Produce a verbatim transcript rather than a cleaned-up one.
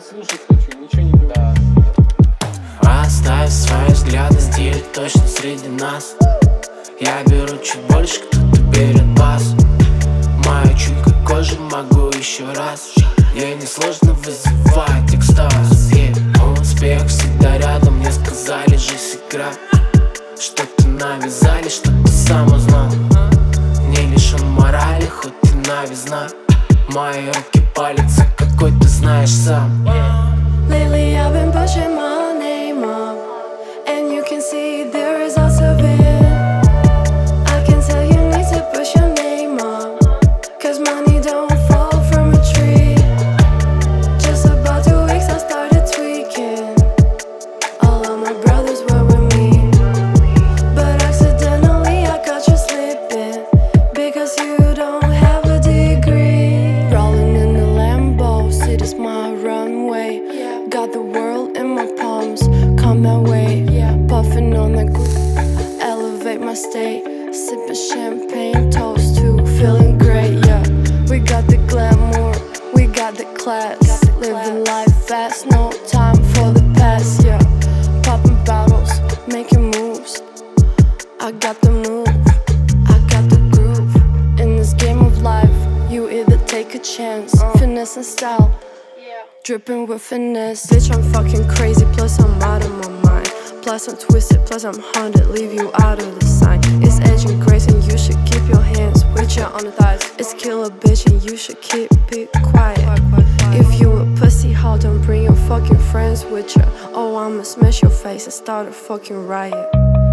слушать хочу, ничего не говорю. Да. Оставь свои взгляды, стиль точно среди нас. Я беру чуть больше, кто-то берет бас. Мою чуйку кожи могу еще раз. Ей несложно вызывать экстаз. Yeah. Успех всегда рядом, мне сказали, жизнь игра. Что-то навязали, что ты сам узнал. Не лишен морали, хоть и новизна. Мои руки палятся, какой ты знаешь сам. Lately I've been pushing my name up, and you can see the results of it. I can tell you need to push your name up, cause money don't fall from a tree. Just about two weeks I started tweaking. All of my brothers were with me, but accidentally I caught you slipping, because you don't have a degree. Rolling in the Lambo, city's my runway. Got the world in my palms, come my way. Puffing on the groove, elevate my state. Sipping champagne, toast to feeling great, yeah. We got the glamour, we got the class. Living life fast, no time for the past, yeah. Popping bottles, making moves. I got the move, I got the groove. In this game of life, you either take a chance, finesse and style, dripping with finesse. Bitch, I'm fucking crazy, plus I'm out of my mind. Plus I'm twisted, plus I'm haunted, leave you out of the sign. It's aging grace and you should keep your hands with your on the thighs. It's kill a bitch and you should keep it quiet. If you a pussy, how don't bring your fucking friends with you. Oh, I'ma smash your face and start a fucking riot.